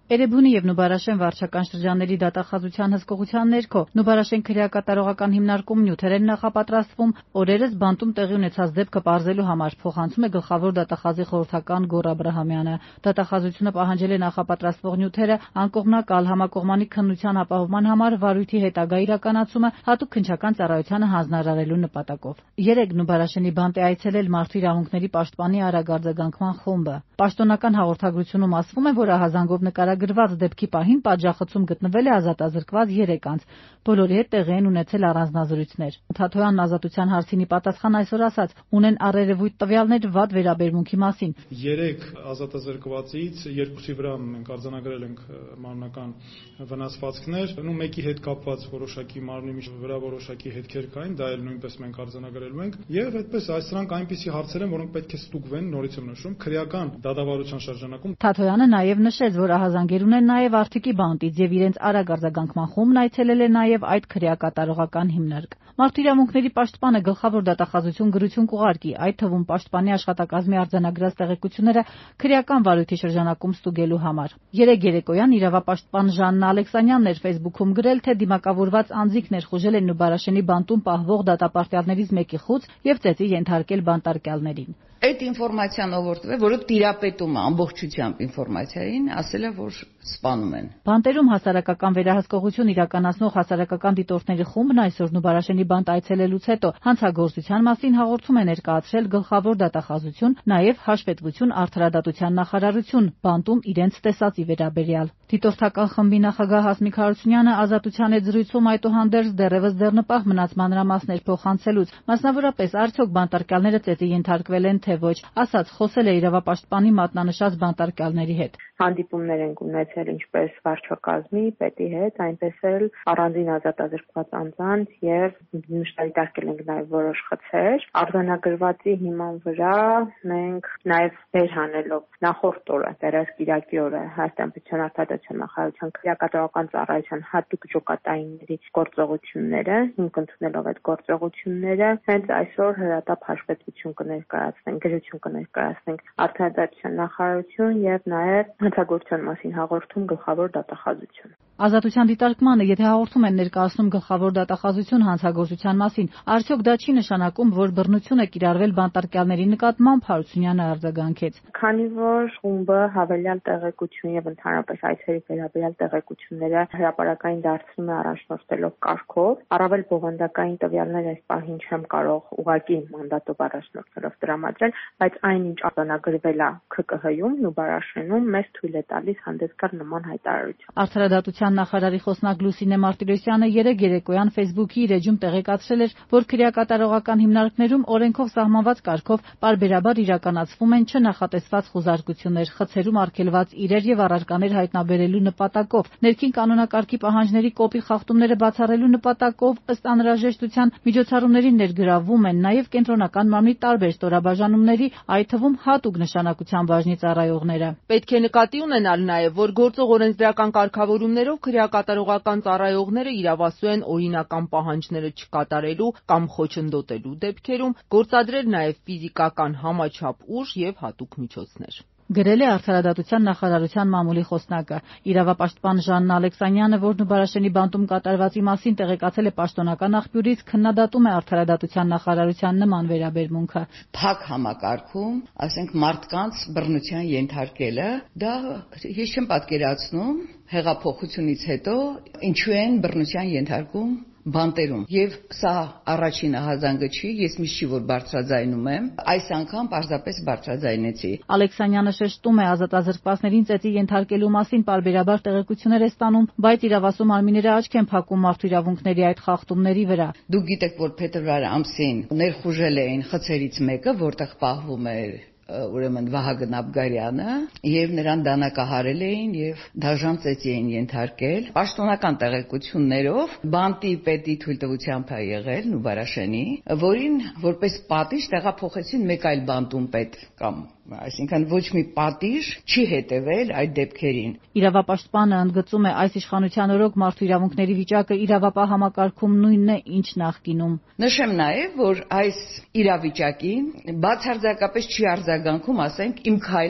Էրեբունի եւ Նուբարաշեն վարչական շրջանների դատախազության հսկողության ներքո Նուբարաշեն քրեակատարողական հիմնարկում նյութեր են նախապատրաստվում օրերս բանտում տեղի ունեցած դեպքը պարզելու համար, փոխանցում է գլխավոր դատախազի խորհրդական Գոռ Աբրահամյանը։ Դատախազությունը պահանջել է նախապատրաստվող նյութերը անկողմնակալ համակողմանի քննության ապահովման համար վարույթի հետագա իրականացումը հատուկ քննչական ծառայությանը հանձնարարելու նպատակով։ Երեկ Նուբարաշենի բանտ է այցելել Մարդու իրավունքների պաշտպանի արագ արձագանքման խումբը։ Պաշտոնական հաղորդագրությունում ասվում է, որ ահազանգով նկարագրված դեպքի պահին պատժախցում գտնվել է ազատազրկված 3 անձ։ Բոլորի հետ տեղի են ունեցել առանձնազրույցներ։ Թաթոյանն ազատության հարցինի պատասխան այսօր ասաց, ունեն առերևույթ տվյալներ վատ վերաբերմունքի մասին։ 3 ազատազրկվածից 2-ի վրա մենք արձանագրել ենք մարմնական վնասվածքներ, մեկի հետ կապված որոշակի մարմնի վրա որոշակի հետքեր կային, դա էլ նույնպես մենք արձանագրելու ենք, եւ այդպես սրանք այնպիսի հարցեր են, որոնք պետք է ստուգվեն, նորից եմ նշում, քրեական դատավարության շրջանակում։ Թաթոյանը նաև նշեց, որ ահազանգեր ունեն նաև Արթիկի բանտից եւ իրենց արագ արձագանքման խումբն այցելել է նաև այդ քրեակատարողական հիմնարկ։ Մարդու իրավունքների պաշտպանը գլխավոր դատախազություն գրություն կուղարկի, այդ թվում պաշտպանի աշխատակազմի արձանագրած տեղեկությունները քրեական վարույթի շրջանակում ստուգելու համար։ Երեկ երեկոյան իրավապաշտպան Ժաննա Ալեքսանյանն էր Facebook-ում գրել, թե դիմակավորված անձինք ներխուժել են Նուբարաշենի բանտում պահվող դատապարտյալներից մեկի խուց եւ ծեծի ենթարկել բանտարկյալներին։ Այդ ինֆորմացիան ովորտվել է, որը տիրապետում է ամբողջությամբ ինֆորմացիային, ասել է, որ սպանում են։ Բանտերում հասարակական վերահսկողություն իրականացնող հասարակական դիտորդների խումբն այսօր Նուբարաշենի բանտ այցելելուց հետո հանցագործության մասին հաղորդում է ներկայացրել գլխավոր դատախազություն, նաև հաշվետվություն արդարադատության նախարարություն, բանտում իրենց տեսածի վերաբերյալ։ Դիտորդական խմբի նախագահ Հասմիկ Հարությունյանը ազատության հետ զրույցում այդուհանդերձ դեռևս դեռնպահ մնաց մանրամասներ փոխանցելուց, մասնավորապես արդյոք բանտարկյալները ծեծի ենթարկվել են թե ոչ, ասաց խոսել է իրավապաշտպանի մատնանշած բանտարկյալների հետ։ Հանդիպումներ են ունեցել ինչպես վարչակազմի, պետի հետ, այնպես էլ առանձին ազատազրկված անձանց եւ նշտարիտարկել ենք նաեւ որոշ խցեր։ Արձանագրվածի հիման վրա մենք նաեւ վերհանելով նախորդ օրը, դերասկիրակի օրը Հայաստան Պետության արտադրության նախարարության քրեակատարողական ծառայության հատուկ ջոկատայինների գործողությունները, հիմք ընդունելով այդ գործողությունները, հենց այսօր հրատապ հաշվետվություն կներկայացնենք, գրություն կներկայացնենք արդարադատության նախարարություն եւ նաեւ հանցագործության մասին հաղորդում գլխավոր դատախազություն։ Ազատության դիտարկմանը, եթե հաղորդում են ներկայացնում գլխավոր դատախազություն հանցագործության մասին, արդյոք դա չի նշանակում, որ բռնություն է կիրառվել բանտարկյալների նկատմամբ, Հարությունյանը արձագանքեց։ Քանի որ խումբը հավելյալ տեղեկություն եւ ընդհանրապես այցերի վերաբերյալ տեղեկությունները հրապարակային դարձնում է առաջնորդելով կարգով, առավել բովանդակային տվյալներ այս պահին չեմ կարող ուղղակի մանդատով առաջնորդելով տրամադրել, բայց այնինչ արձանագրվել է ՔԿՀ-ում, Նուբարաշենում մեզ թույլ է տալիս հանդես գալ նման հայտարարությամբ։ Արդարադատության նախարարի խոսնակ Լուսինե Մարտիրոսյանը երեկ երեկոյան Facebook-ի իր էջում տեղեկացրել էր, որ քրեակատարողական հիմնարկներում օրենքով սահմանված կարգով պարբերաբար իրականացվում են չնախատեսված խուզարկություններ, խցերում արգելված իրեր եւ առարկաներ հայտնաբերելու նպատակով, ներքին կանոնակարգի պահանջների կոպի խախտումները բացառելու նպատակով ըստ անհրաժեշտության միջոցառումների ներգրավվում են նաեւ կենտրոնական մարմնի տարբեր ստորաբաժանումների, այդ թվում հատուկ նշանակության բաժնի ծառայողները։ Պետք է նկատի ունենալ նաև, որ գործող օրենսդրական կարգավորումներով քրեակատարողական ծառայողները իրավասու են օրինական պահանջները չկատարելու կամ խոչընդոտելու դեպքերում գործադրել նաև ֆիզիկական համաչափ ուժ եւ հատուկ միջոցներ։ Գրել է Արդարադատության նախարարության մամուլի խոսնակը։ Իրավապաշտպան Ժաննա Ալեքսանյանը, որ Նուբարաշենի բանտում կատարվածի մասին տեղեկացել է պաշտոնական աղբյուրից, քննադատում է Արդարադատության նախարարության նման վերաբերմունքը։ Փակ համակարգում, ասենք մարդկանց բռնության ենթարկելը, դա ես չեմ պատկերացնում հեղափոխությունից հետո ինչու են բռնության ենթարկում բանտերում եւ սա առաջին ահազանգը չի, ես միշտ չի որ բարձրաձայնում եմ, այս անգամ պարզապես բարձրաձայնեցի։ Ալեքսանյանը շեշտում է ազատազրկվածներին ծեծի ենթարկելու մասին պարբերաբար տեղեկություններ է ստանում, բայց իրավասու մարմինները աչք են փակում մարդու իրավունքների այդ խախտումների վրա։ Դուք գիտեք, որ փետրվար ամսին ներխուժել էին խցերից մեկը, որտեղ պահվում էր ուրեմն Վահագն Աբգարյանը եւ նրան դանակահարել էին եւ դաժան ծեծի էին ենթարկել պաշտոնական տեղեկություններով բանտի պետի թույլտվությամբ է եղել Նուբարաշենի, որին որպես պատիժ տեղափոխեցին մեկ այլ բանտում պետ կամ այսինքն ոչ մի պատիժ չի հետևել այդ դեպքերին։ Իրավապաշտպանը ընդգծում է այս իշխանության օրոք մարդու իրավունքների վիճակը իրավապահ համակարգում նույնն է, ինչ նախկինում։ Նշեմ նաև, որ այս իրավիճակին բացարձակապես չի արձագանքում, ասենք, իմ քայլը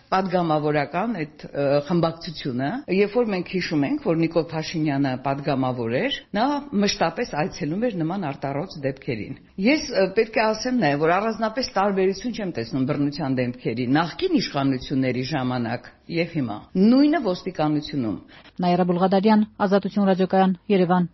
պատգամավորական այդ խմբակցությունը, երբ որ մենք հիշում ենք, որ Նիկոլ Փաշինյանը պատգամավոր էր, նա մշտապես այցելում էր նման արտառոց դեպքերին։ Ես պետք է ասեմ նաև, որ առանձնապես տարբերություն չեմ տեսնում բռնության դեպքերի նախկին իշխանությունների ժամանակ եւ հիմա։ Նույնը ոստիկանությունում։ Նաիրա Բուլղադարյան, Ազատություն ռադիոկայան, Երևան։